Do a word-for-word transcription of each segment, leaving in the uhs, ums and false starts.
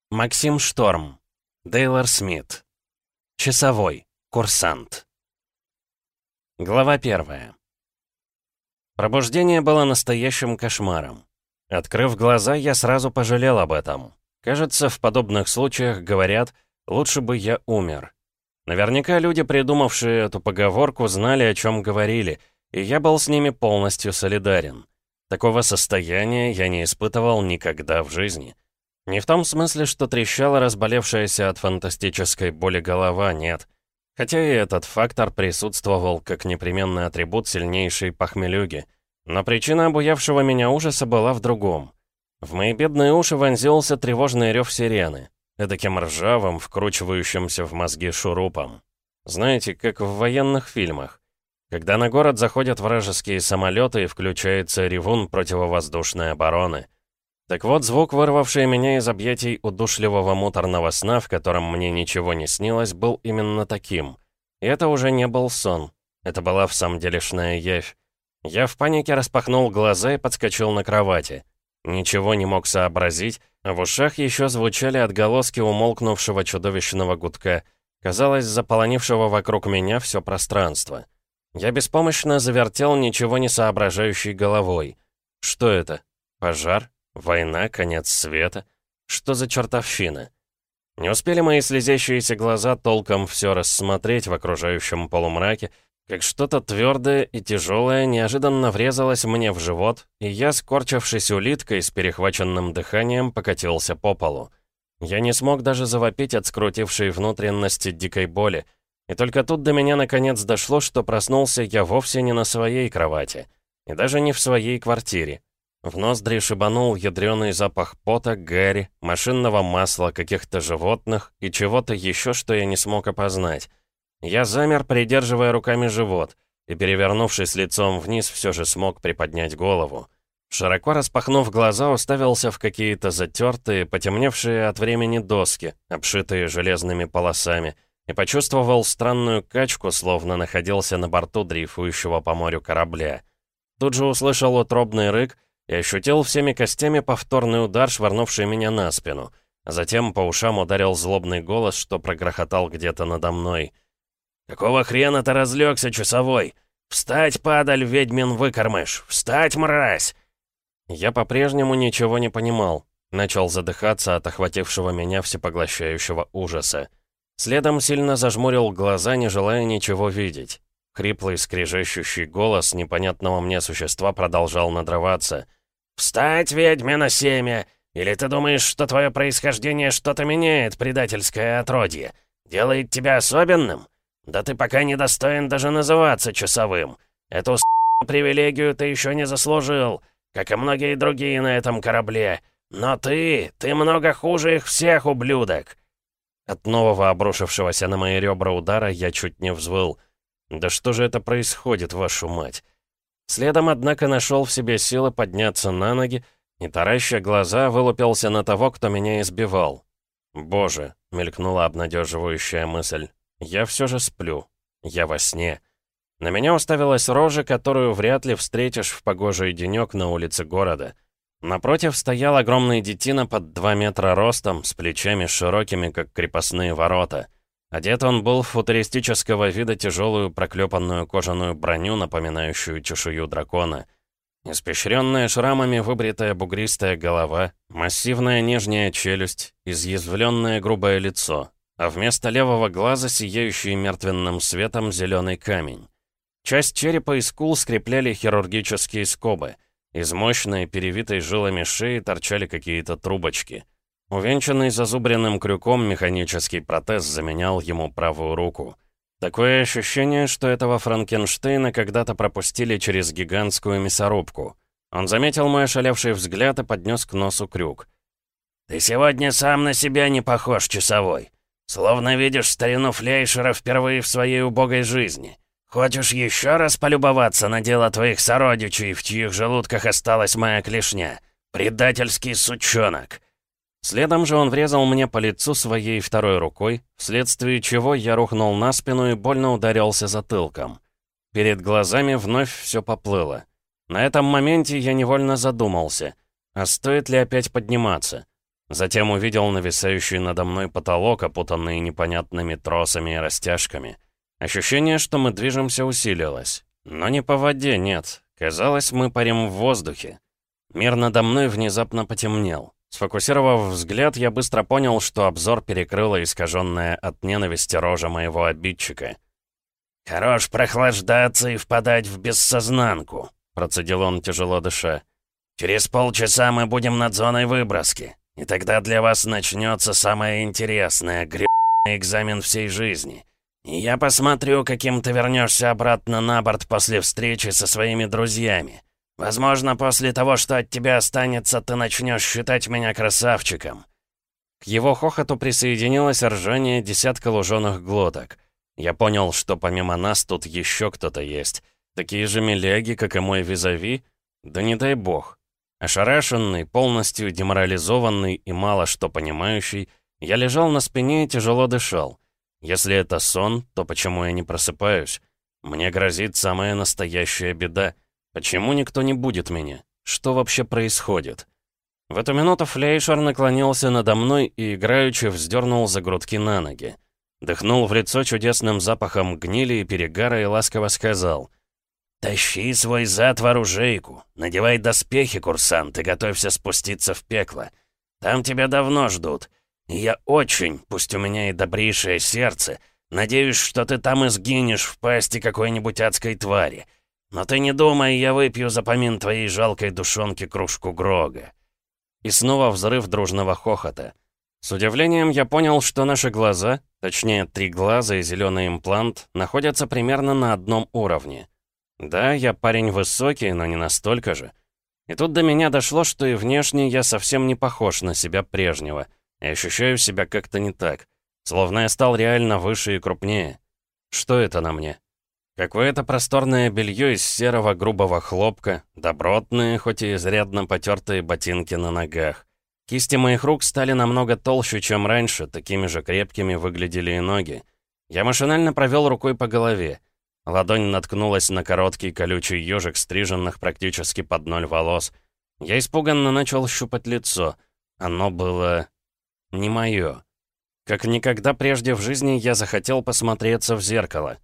Максим Шторм. Дейлор Смит. Часовой. Курсант. Глава первая. Пробуждение было настоящим кошмаром. Открыв глаза, я сразу пожалел об этом. Кажется, в подобных случаях говорят «лучше бы я умер». Наверняка люди, придумавшие эту поговорку, знали, о чем говорили, и я был с ними полностью солидарен. Такого состояния я не испытывал никогда в жизни. Не в том смысле, что трещала разболевшаяся от фантастической боли голова, нет. Хотя и этот фактор присутствовал как непременный атрибут сильнейшей похмелюги. Но причина обуявшего меня ужаса была в другом. В мои бедные уши вонзился тревожный рев сирены, эдаким ржавым, вкручивающимся в мозги шурупом. Знаете, как в военных фильмах. Когда на город заходят вражеские самолеты и включается ревун противовоздушной обороны. Так вот, звук, вырвавший меня из объятий удушливого муторного сна, в котором мне ничего не снилось, был именно таким. И это уже не был сон. Это была в самом делешная явь. Я в панике распахнул глаза и подскочил на кровати. Ничего не мог сообразить, а в ушах еще звучали отголоски умолкнувшего чудовищного гудка, казалось, заполонившего вокруг меня все пространство. Я беспомощно завертел ничего не соображающей головой. Что это? Пожар? Война, конец света? Что за чертовщина? Не успели мои слезящиеся глаза толком все рассмотреть в окружающем полумраке, как что-то твердое и тяжелое неожиданно врезалось мне в живот, и я, скорчившись улиткой с перехваченным дыханием, покатился по полу. Я не смог даже завопить от скрутившей внутренности дикой боли, и только тут до меня наконец дошло, что проснулся я вовсе не на своей кровати, и даже не в своей квартире. В ноздри шибанул ядрёный запах пота, гари, машинного масла, каких-то животных и чего-то еще, что я не смог опознать. Я замер, придерживая руками живот, и, перевернувшись лицом вниз, все же смог приподнять голову. Широко распахнув глаза, уставился в какие-то затертые, потемневшие от времени доски, обшитые железными полосами, и почувствовал странную качку, словно находился на борту дрейфующего по морю корабля. Тут же услышал утробный рык и ощутил всеми костями повторный удар, швырнувший меня на спину. А затем по ушам ударил злобный голос, что прогрохотал где-то надо мной. «Какого хрена ты разлегся, часовой? Встать, падаль, ведьмин выкормыш! Встать, мразь!» Я по-прежнему ничего не понимал. Начал задыхаться от охватившего меня всепоглощающего ужаса. Следом сильно зажмурил глаза, не желая ничего видеть. Хриплый, скрежещущий голос непонятного мне существа продолжал надрываться. «Встать, ведьмино семя! Или ты думаешь, что твое происхождение что-то меняет, предательское отродье? Делает тебя особенным? Да ты пока не достоин даже называться часовым. Эту с*** привилегию ты еще не заслужил, как и многие другие на этом корабле. Но ты, ты много хуже их всех, ублюдок!» От нового обрушившегося на мои ребра удара я чуть не взвыл. «Да что же это происходит, вашу мать?» Следом, однако, нашел в себе силы подняться на ноги и, тараща глаза, вылупился на того, кто меня избивал. «Боже!» — мелькнула обнадеживающая мысль. «Я все же сплю. Я во сне». На меня уставилась рожа, которую вряд ли встретишь в погожий денек на улице города. Напротив стоял огромный детина под два метра ростом, с плечами широкими, как крепостные ворота. Одет он был в футуристического вида тяжелую проклепанную кожаную броню, напоминающую чешую дракона. Испещренная шрамами выбритая бугристая голова, массивная нижняя челюсть, изъязвленное грубое лицо, а вместо левого глаза сияющий мертвенным светом зеленый камень. Часть черепа и скул скрепляли хирургические скобы. Из мощной, перевитой жилами шеи торчали какие-то трубочки. Увенчанный зазубренным крюком механический протез заменял ему правую руку. Такое ощущение, что этого Франкенштейна когда-то пропустили через гигантскую мясорубку. Он заметил мой ошалевший взгляд и поднес к носу крюк. «Ты сегодня сам на себя не похож, часовой. Словно видишь старину Флейшера впервые в своей убогой жизни. Хочешь еще раз полюбоваться на дело твоих сородичей, в чьих желудках осталась моя клешня? Предательский сучонок!» Следом же он врезал мне по лицу своей второй рукой, вследствие чего я рухнул на спину и больно ударился затылком. Перед глазами вновь все поплыло. На этом моменте я невольно задумался, а стоит ли опять подниматься? Затем увидел нависающий надо мной потолок, опутанный непонятными тросами и растяжками. Ощущение, что мы движемся, усилилось. Но не по воде, нет. Казалось, мы парим в воздухе. Мир надо мной внезапно потемнел. Сфокусировав взгляд, я быстро понял, что обзор перекрыла искаженная от ненависти рожа моего обидчика. «Хорош прохлаждаться и впадать в бессознанку», — процедил он, тяжело дыша. «Через полчаса мы будем над зоной выброски, и тогда для вас начнется самое интересное, гребаный экзамен всей жизни. И я посмотрю, каким ты вернешься обратно на борт после встречи со своими друзьями. Возможно, после того, что от тебя останется, ты начнешь считать меня красавчиком». К его хохоту присоединилось ржание десятка луженых глоток. Я понял, что помимо нас тут еще кто-то есть. Такие же миляги, как и мой визави? Да не дай бог. Ошарашенный, полностью деморализованный и мало что понимающий, я лежал на спине и тяжело дышал. Если это сон, то почему я не просыпаюсь? Мне грозит самая настоящая беда. Почему никто не будет меня? Что вообще происходит? В эту минуту Флейшер наклонился надо мной и играючи вздернул за грудки на ноги. Дыхнул в лицо чудесным запахом гнили и перегара и ласково сказал: «Тащи свой зад в оружейку, надевай доспехи, курсант, и готовься спуститься в пекло. Там тебя давно ждут. И я очень, пусть у меня и добрейшее сердце, надеюсь, что ты там и сгинешь в пасти какой-нибудь адской твари. Но ты не думай, я выпью за помин твоей жалкой душонки кружку Грога». И снова взрыв дружного хохота. С удивлением я понял, что наши глаза, точнее три глаза и зеленый имплант, находятся примерно на одном уровне. Да, я парень высокий, но не настолько же. И тут до меня дошло, что и внешне я совсем не похож на себя прежнего, и ощущаю себя как-то не так, словно я стал реально выше и крупнее. Что это на мне? Какое-то просторное белье из серого грубого хлопка, добротные, хоть и изрядно потертые ботинки на ногах. Кисти моих рук стали намного толще, чем раньше, такими же крепкими выглядели и ноги. Я машинально провел рукой по голове. Ладонь наткнулась на короткий колючий ежик стриженных практически под ноль волос. Я испуганно начал щупать лицо. Оно было не мое. Как никогда прежде в жизни я захотел посмотреться в зеркало.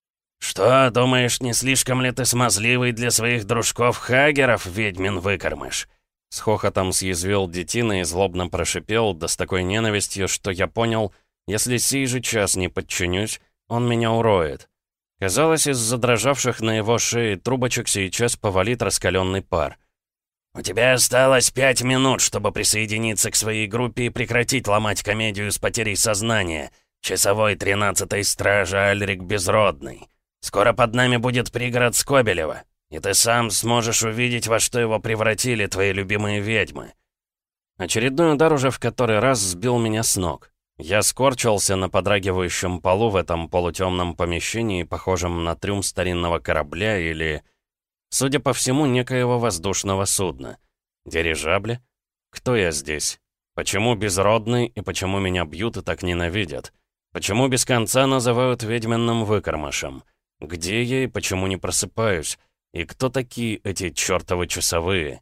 «Что, думаешь, не слишком ли ты смазливый для своих дружков-хагеров, ведьмин выкормыш?» С хохотом съязвил детина и злобно прошипел, да с такой ненавистью, что я понял, если сей же час не подчинюсь, он меня уроет. Казалось, из задрожавших на его шее трубочек сейчас повалит раскаленный пар. «У тебя осталось пять минут, чтобы присоединиться к своей группе и прекратить ломать комедию с потерей сознания. Часовой тринадцатой стражи Альрик Безродный. Скоро под нами будет пригород Скобелева, и ты сам сможешь увидеть, во что его превратили твои любимые ведьмы». Очередной удар уже в который раз сбил меня с ног. Я скорчился на подрагивающем полу в этом полутемном помещении, похожем на трюм старинного корабля или, судя по всему, некоего воздушного судна. Дирижабли? Кто я здесь? Почему безродный и почему меня бьют и так ненавидят? Почему без конца называют ведьминым выкормышем? Где я и почему не просыпаюсь? И кто такие эти чертовы часовые?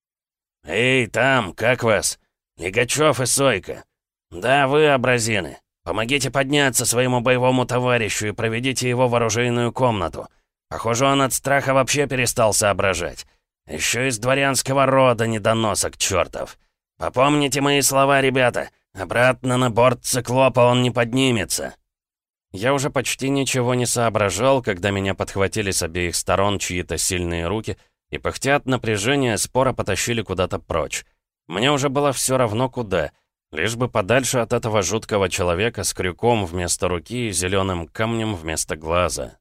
«Эй, там, как вас? Лигачев и Сойка. Да, вы, абразины. Помогите подняться своему боевому товарищу и проведите его в оружейную комнату. Похоже, он от страха вообще перестал соображать. Еще из дворянского рода недоносок чертов. Попомните мои слова, ребята. Обратно на борт циклопа он не поднимется». Я уже почти ничего не соображал, когда меня подхватили с обеих сторон чьи-то сильные руки и, пыхтя от напряжения, споро потащили куда-то прочь. Мне уже было все равно куда, лишь бы подальше от этого жуткого человека с крюком вместо руки и зеленым камнем вместо глаза.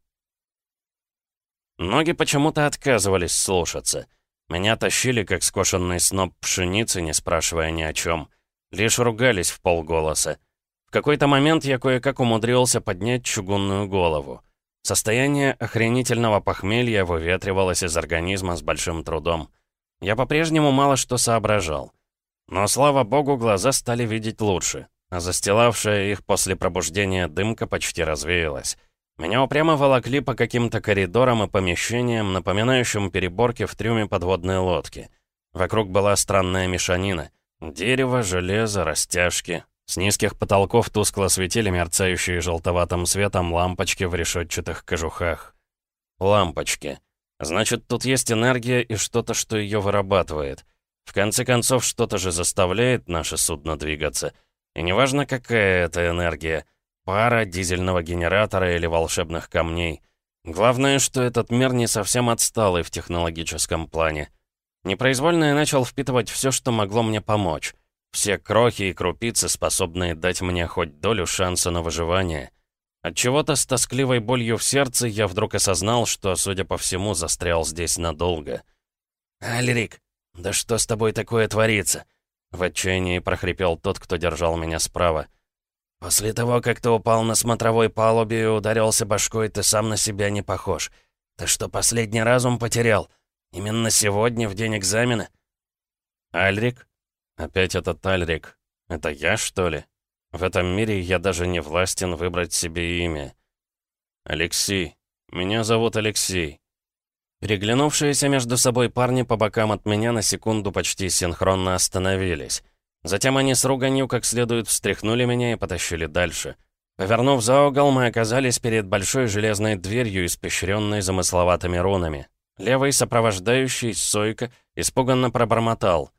Ноги почему-то отказывались слушаться. Меня тащили, как скошенный сноп пшеницы, не спрашивая ни о чем. Лишь ругались в полголоса. В какой-то момент я кое-как умудрился поднять чугунную голову. Состояние охренительного похмелья выветривалось из организма с большим трудом. Я по-прежнему мало что соображал. Но, слава богу, глаза стали видеть лучше, а застилавшая их после пробуждения дымка почти развеялась. Меня упрямо волокли по каким-то коридорам и помещениям, напоминающим переборки в трюме подводной лодки. Вокруг была странная мешанина. Дерево, железо, растяжки. С низких потолков тускло светили мерцающие желтоватым светом лампочки в решетчатых кожухах. Лампочки. Значит, тут есть энергия и что-то, что ее вырабатывает. В конце концов, что-то же заставляет наше судно двигаться. И неважно, какая это энергия — пара, дизельного генератора или волшебных камней. Главное, что этот мир не совсем отсталый в технологическом плане. Непроизвольно я начал впитывать все, что могло мне помочь. Все крохи и крупицы, способные дать мне хоть долю шанса на выживание. Отчего-то с тоскливой болью в сердце я вдруг осознал, что, судя по всему, застрял здесь надолго. «Альрик, да что с тобой такое творится?» В отчаянии прохрипел тот, кто держал меня справа. «После того, как ты упал на смотровой палубе и ударился башкой, ты сам на себя не похож. Ты что, последний разум потерял? Именно сегодня, в день экзамена?» «Альрик? Опять этот Альрик. Это я, что ли? В этом мире я даже не властен выбрать себе имя. Алексей. Меня зовут Алексей». Переглянувшиеся между собой парни по бокам от меня на секунду почти синхронно остановились. Затем они с руганью как следует встряхнули меня и потащили дальше. Повернув за угол, мы оказались перед большой железной дверью, испещренной замысловатыми рунами. Левый сопровождающий, Сойка, испуганно пробормотал.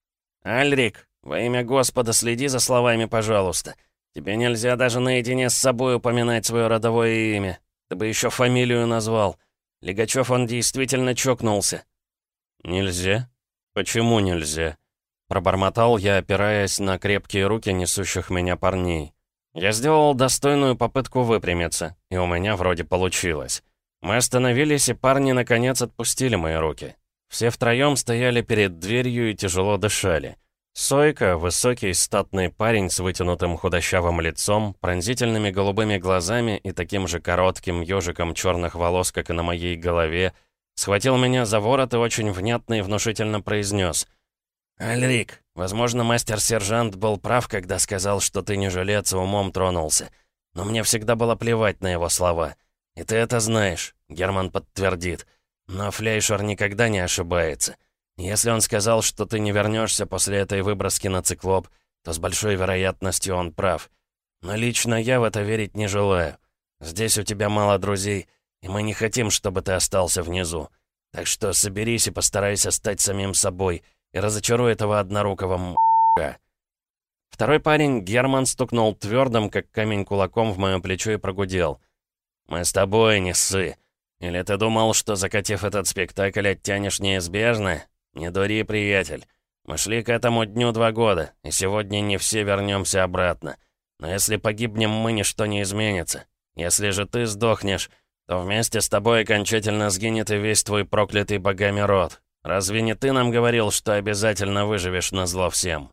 «Альрик, во имя Господа, следи за словами, пожалуйста. Тебе нельзя даже наедине с собой упоминать свое родовое имя. Ты бы еще фамилию назвал. Лигачев, он действительно чокнулся». «Нельзя? Почему нельзя?» Пробормотал я, опираясь на крепкие руки несущих меня парней. Я сделал достойную попытку выпрямиться, и у меня вроде получилось. Мы остановились, и парни наконец отпустили мои руки. Все втроем стояли перед дверью и тяжело дышали. Сойка, высокий статный парень с вытянутым худощавым лицом, пронзительными голубыми глазами и таким же коротким ежиком черных волос, как и на моей голове, схватил меня за ворот и очень внятно и внушительно произнес. «Альрик, возможно, мастер-сержант был прав, когда сказал, что ты не жилец и умом тронулся. Но мне всегда было плевать на его слова. И ты это знаешь», — Герман подтвердит. «Но Флейшер никогда не ошибается. Если он сказал, что ты не вернешься после этой выброски на циклоп, то с большой вероятностью он прав. Но лично я в это верить не желаю. Здесь у тебя мало друзей, и мы не хотим, чтобы ты остался внизу. Так что соберись и постарайся стать самим собой, и разочаруй этого однорукого м***ка». Второй парень, Герман, стукнул твердым, как камень, кулаком в мое плечо и прогудел. «Мы с тобой, не ссы. Или ты думал, что, закатив этот спектакль, оттянешь неизбежно? Не дури, приятель. Мы шли к этому дню два года, и сегодня не все вернемся обратно. Но если погибнем мы, ничто не изменится. Если же ты сдохнешь, то вместе с тобой окончательно сгинет и весь твой проклятый богами род. Разве не ты нам говорил, что обязательно выживешь назло всем?»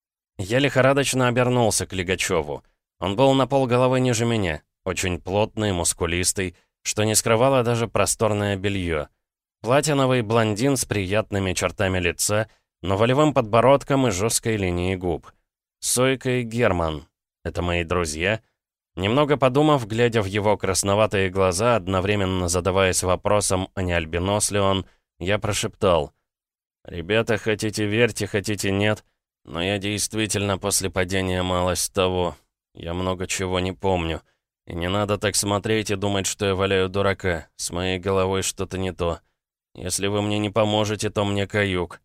Я лихорадочно обернулся к Лигачеву. Он был на полголовы ниже меня, очень плотный, мускулистый, что не скрывало даже просторное белье. Платиновый блондин с приятными чертами лица, но волевым подбородком и жесткой линией губ. Сойка и Герман. Это мои друзья? Немного подумав, глядя в его красноватые глаза, одновременно задаваясь вопросом, а не альбинос ли он, я прошептал. «Ребята, хотите верьте, хотите нет, но я действительно после падения малость того. Я много чего не помню. И не надо так смотреть и думать, что я валяю дурака. С моей головой что-то не то. Если вы мне не поможете, то мне каюк».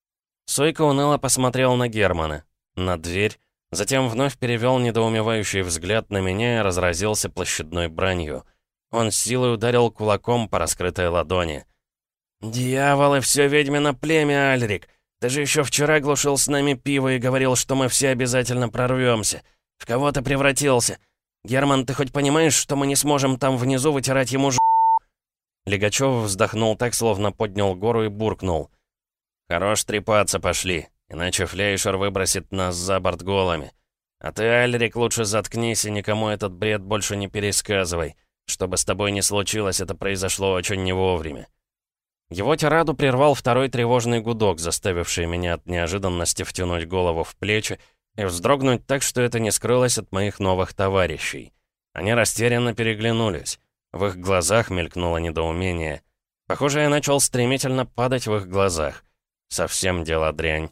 Сойка уныло посмотрел на Германа, на дверь, затем вновь перевел недоумевающий взгляд на меня и разразился площадной бранью. Он с силой ударил кулаком по раскрытой ладони. «Дьяволы, все ведьмино племя, Альрик! Ты же еще вчера глушил с нами пиво и говорил, что мы все обязательно прорвемся. В кого ты превратился? Герман, ты хоть понимаешь, что мы не сможем там внизу вытирать ему ж***?» Лигачев вздохнул так, словно поднял гору и буркнул. «Хорош трепаться, пошли, иначе Флейшер выбросит нас за борт голыми. А ты, Альрик, лучше заткнись и никому этот бред больше не пересказывай. Что бы с тобой ни случилось, это произошло очень не вовремя». Его тираду прервал второй тревожный гудок, заставивший меня от неожиданности втянуть голову в плечи и вздрогнуть так, что это не скрылось от моих новых товарищей. Они растерянно переглянулись. В их глазах мелькнуло недоумение. Похоже, я начал стремительно падать в их глазах. Совсем дело дрянь.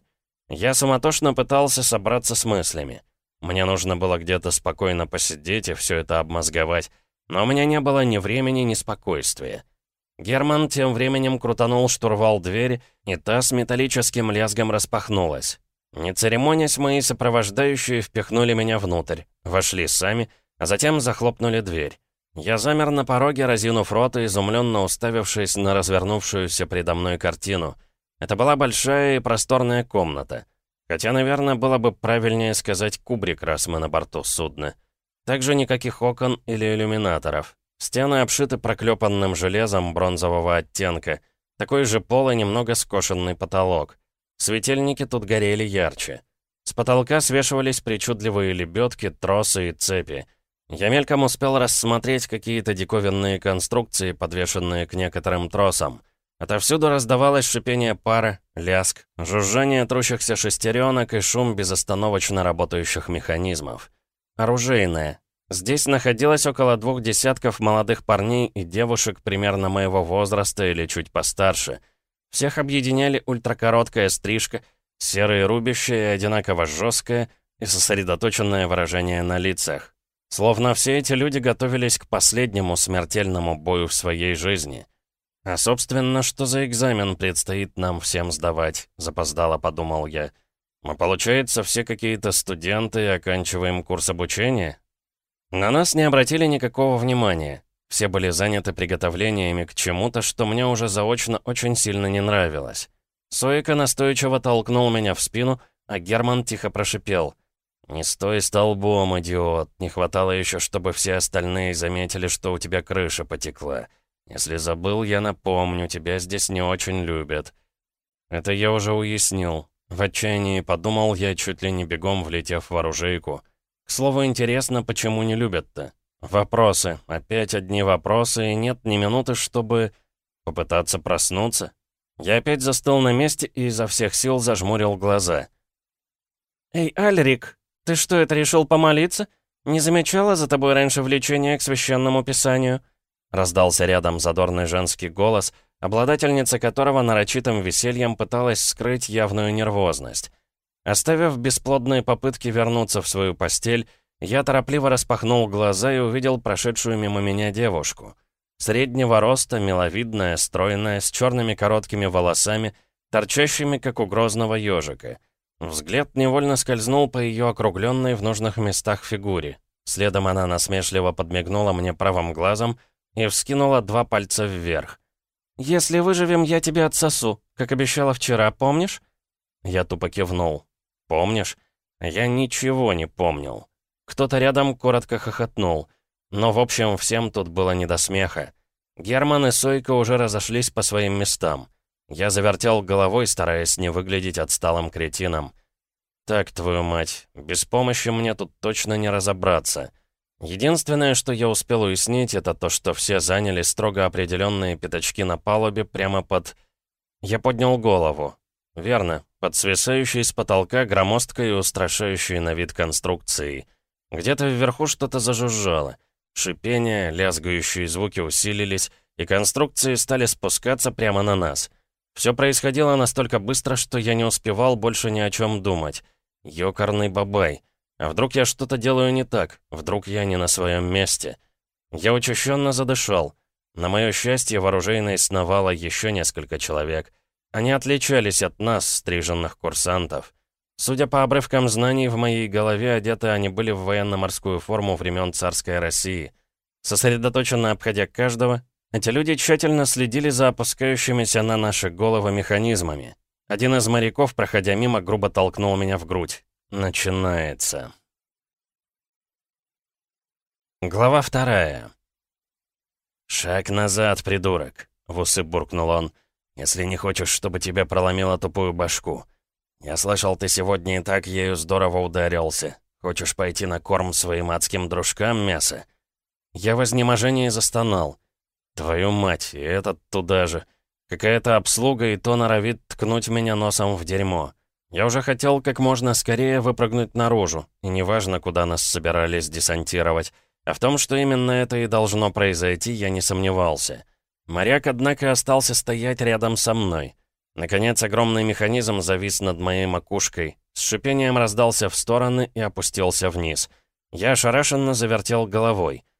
Я суматошно пытался собраться с мыслями. Мне нужно было где-то спокойно посидеть и все это обмозговать, но у меня не было ни времени, ни спокойствия. Герман тем временем крутанул штурвал двери, и та с металлическим лязгом распахнулась. Не церемонясь, мои сопровождающие впихнули меня внутрь, вошли сами, а затем захлопнули дверь. Я замер на пороге, разинув рот и изумленно уставившись на развернувшуюся предо мной картину. Это была большая и просторная комната. Хотя, наверное, было бы правильнее сказать кубрик, раз мы на борту судна. Также никаких окон или иллюминаторов. Стены обшиты проклепанным железом бронзового оттенка. Такой же пол и немного скошенный потолок. Светильники тут горели ярче. С потолка свешивались причудливые лебедки, тросы и цепи. Я мельком успел рассмотреть какие-то диковинные конструкции, подвешенные к некоторым тросам. Отовсюду раздавалось шипение пара, лязг, жужжание трущихся шестеренок и шум безостановочно работающих механизмов. Оружейная. Здесь находилось около двух десятков молодых парней и девушек примерно моего возраста или чуть постарше. Всех объединяли ультракороткая стрижка, серые рубища и одинаково жесткое и сосредоточенное выражение на лицах. Словно все эти люди готовились к последнему смертельному бою в своей жизни. «А, собственно, что за экзамен предстоит нам всем сдавать?» — запоздало подумал я. «Мы, получается, все какие-то студенты и оканчиваем курс обучения?» На нас не обратили никакого внимания. Все были заняты приготовлениями к чему-то, что мне уже заочно очень сильно не нравилось. Сойка настойчиво толкнул меня в спину, а Герман тихо прошипел. «Не стой столбом, идиот. Не хватало еще, чтобы все остальные заметили, что у тебя крыша потекла. Если забыл, я напомню, тебя здесь не очень любят». Это я уже уяснил. В отчаянии подумал я, чуть ли не бегом влетев в оружейку. К слову, интересно, почему не любят-то? Вопросы. Опять одни вопросы, и нет ни минуты, чтобы попытаться проснуться. Я опять застыл на месте и изо всех сил зажмурил глаза. «Эй, Альрик, ты что, это решил помолиться? Не замечала за тобой раньше влечения к священному писанию?» Раздался рядом задорный женский голос, обладательница которого нарочитым весельем пыталась скрыть явную нервозность. Оставив бесплодные попытки вернуться в свою постель, я торопливо распахнул глаза и увидел прошедшую мимо меня девушку. Среднего роста, миловидная, стройная, с черными короткими волосами, торчащими, как у грозного ежика. Взгляд невольно скользнул по ее округленной в нужных местах фигуре. Следом она насмешливо подмигнула мне правым глазом и вскинула два пальца вверх. «Если выживем, я тебя отсосу, как обещала вчера, помнишь?» Я тупо кивнул. «Помнишь?» Я ничего не помнил. Кто-то рядом коротко хохотнул. Но, в общем, всем тут было не до смеха. Герман и Сойка уже разошлись по своим местам. Я завертел головой, стараясь не выглядеть отсталым кретином. «Так, твою мать, без помощи мне тут точно не разобраться». Единственное, что я успел уяснить, это то, что все заняли строго определенные пятачки на палубе прямо под... Я поднял голову. Верно, под свисающей с потолка громоздкой и устрашающей на вид конструкцией. Где-то вверху что-то зажужжало. Шипение, лязгающие звуки усилились, и конструкции стали спускаться прямо на нас. Все происходило настолько быстро, что я не успевал больше ни о чем думать. Ёкарный бабай. А вдруг я что-то делаю не так? Вдруг я не на своем месте? Я учащенно задышал. На мое счастье, в оружейной сновало еще несколько человек. Они отличались от нас, стриженных курсантов. Судя по обрывкам знаний, в моей голове одеты они были в военно-морскую форму времен царской России. Сосредоточенно обходя каждого, эти люди тщательно следили за опускающимися на наши головы механизмами. Один из моряков, проходя мимо, грубо толкнул меня в грудь. Начинается. Глава вторая. «Шаг назад, придурок», — в усы буркнул он. «Если не хочешь, чтобы тебя проломило тупую башку. Я слышал, ты сегодня и так ею здорово ударился. Хочешь пойти на корм своим адским дружкам, мясо?» Я в изнеможении застонал. «Твою мать, и этот туда же. Какая-то обслуга и то норовит ткнуть меня носом в дерьмо. Я уже хотел как можно скорее выпрыгнуть наружу, и неважно, куда нас собирались десантировать. А в том, что именно это и должно произойти, я не сомневался. Моряк, однако, остался стоять рядом со мной. Наконец, огромный механизм завис над моей макушкой, с шипением раздался в стороны и опустился вниз. Я ошарашенно завертел головой.